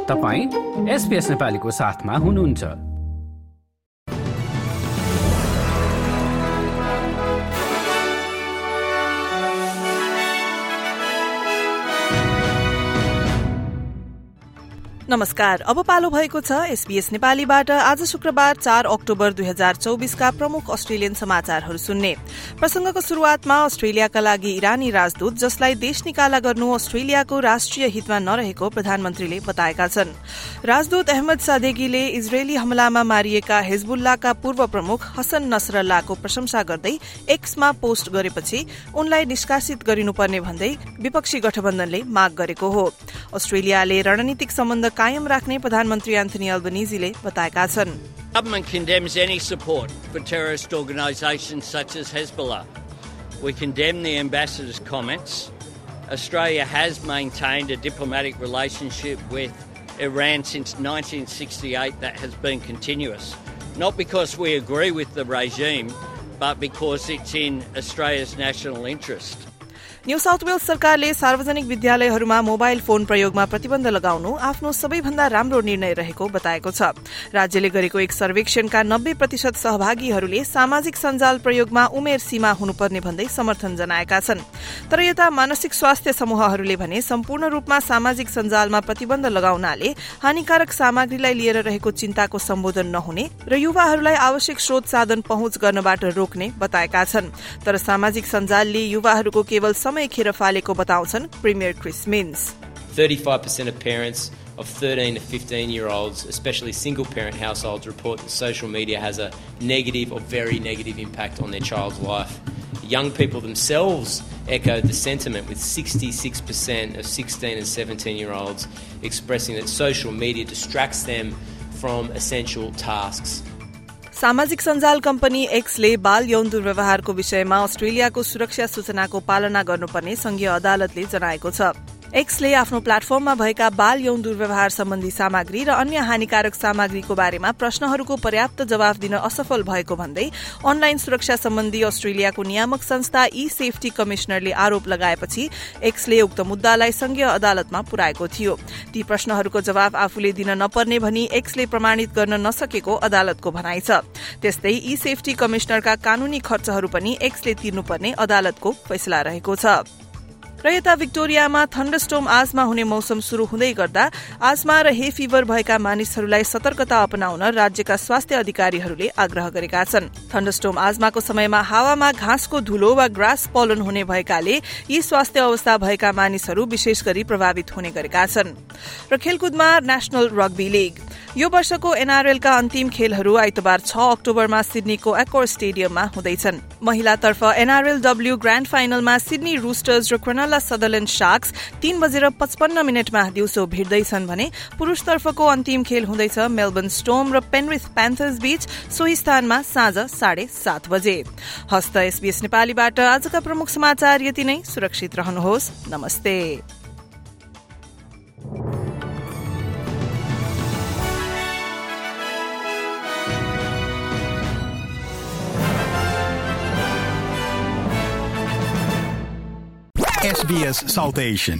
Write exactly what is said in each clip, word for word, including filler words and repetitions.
तपाईं एसबीएस नेपालीको साथमा हुनुहुन्छ। नमस्कार, अब पालो भएको छ एसबीएस नेपालीबाट आज शुक्रबार चार अक्टोबर दुई हजार चौबीसका प्रमुख अस्ट्रेलियन समाचारहरू सुन्ने। प्रसंगको शुरूआतमा अस्ट्रेलियाका लागि इरानी राजदूत जसलाई देश निकाला गर्नु अस्ट्रेलियाको राष्ट्रिय हितमा नरहेको प्रधानमन्त्रीले बताएका छन्। राजदूत अहमद सादेगीले इजरायली हमलामा मारिएका हिजबुल्लाहका पूर्व प्रमुख हसन नसरल्लाहको प्रशंसा गर्दै एक्समा पोस्ट गरेपछि उनलाई निष्कासित गरिनुपर्ने भन्दै विपक्षी गठबन्धनले माग गरेको हो। अस्ट्रेलियाले रणनीतिक सम्बन्ध कायम राख्ने प्रधानमन्त्री एन्थनी अल्बनीजीले बताएका छन्। Government condemns any support for terrorist organisations such as Hezbollah. We condemn the ambassador's comments. Australia has maintained a diplomatic relationship with Iran since nineteen sixty-eight that has been continuous. Not because we agree with the regime, but because it's in Australia's national interest. New South Wales सरकारले सार्वजनिक विद्यालयहरूमा mobile phone प्रयोगमा प्रतिबन्ध लगाउनु आफ्नो सबैभन्दा राम्रो निर्णय रहेको बताएको छ। राज्यले गरेको एक सर्वेक्षणका नब्बे प्रतिशत सहभागीहरूले सामाजिक सञ्जाल प्रयोगमा उमेर सीमा हुनुपर्ने भन्दै समर्थन जनाएका छन्। तर यता मानसिक स्वास्थ्य समूहहरूले भने सम्पूर्ण रूपमा सामाजिक सञ्जालमा प्रतिबन्ध लगाउनाले हानिकारक सामग्रीलाई लिएर रहेको चिन्ताको सम्बोधन नहुने र युवाहरूलाई आवश्यक स्रोत साधन पहुँच गर्नबाट रोक्ने बताएका छन्। तर सामाजिक सञ्जालले युवाहरूको केवल समय खेर फालेको बताउँछन् premier Chris Minns. thirty-five percent of parents of thirteen to fifteen year olds, especially single parent households, report that social media has a negative or very negative impact on their child's life. Young people themselves echoed the sentiment, with sixty-six percent of sixteen and seventeen year olds expressing that social media distracts them from essential tasks. सामाजिक सञ्जाल company एक्सले बाल यौन दुर्व्यवहारको विषयमा अस्ट्रेलियाको सुरक्षा सूचनाको पालना गर्नुपर्ने संघीय अदालतले जनाएको छ। एक्सले आफ्नो प्लेटफर्ममा भएका बाल यौन दुर्व्यवहार सम्बन्धी सामग्री र अन्य हानिकारक सामग्रीको बारेमा प्रश्नहरूको पर्याप्त जवाफ दिन असफल भएको भन्दै अनलाइन सुरक्षा सम्बन्धी अस्ट्रेलियाको नियामक संस्था ई सेफ्टी कमिश्नरले आरोप लगाएपछि एक्सले उक्त मुद्दालाई संघीय अदालतमा पुर्याएको थियो। ती प्रश्नहरूको जवाफ आफूले दिन नपर्ने भनी एक्सले प्रमाणित गर्न नसकेको अदालतको भनाइ छ। त्यस्तै ई सेफ्टी कमिश्नरका कानूनी खर्चहरू पनि एक्सले तिर्नुपर्ने अदालतको फैसला रहेको छ। र यता विक्टोरियामा थन्डरस्टोर्म आजमा हुने मौसम शुरू हुँदै गर्दा आजमा र हे फिभर भएका मानिसहरूलाई सतर्कता अपनाउन राज्यका स्वास्थ्य अधिकारीहरूले आग्रह गरेका छन्। थन्डरस्टोर्म आजमाको समयमा हावामा घाँसको धुलो वा ग्रास पोलन हुने भएकाले यी स्वास्थ्य अवस्था भएका मानिसहरू विशेष गरी प्रभावित हुने गरेका छन्। र खेलकुदमा नेशनल रग्बी लीग यो वर्षको एनआरएलका अन्तिम खेलहरू आइतबार छ अक्टोबरमा सिडनीको एकोर स्टेडियममा हुँदैछन्। महिलातर्फ एनआरएल डब्ल्यू ग्रान्ड फाइनलमा सिडनी रूस्टर्स र क्रोनाला सदरल्याण्ड शार्क्स तीन बजेर पचपन्न मिनटमा दिउँसो भिड्दैछन् भने पुरूषतर्फको अन्तिम खेल हुँदैछ मेलबर्न स्टोर्म र पेनरिथ प्यान्थर्स बीच, सोही स्थानमा साँझ साढे सात बजे। हस्त एसबीएस नेपालीबाट आजका प्रमुख समाचार यति नै। सुरक्षित रहनुहोस्। नमस्ते। एसबीएस साउथ एशियन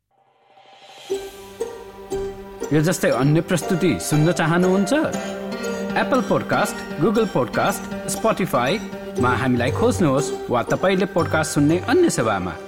यो जस्तै अन्य प्रस्तुति सुन्न चाहनुहुन्छ? एप्पल पोडकास्ट, गुगल पोडकास्ट, स्पोटिफाईमा हामीलाई खोज्नुहोस् वा तपाईले पोडकास्ट सुन्ने अन्य सेवामा।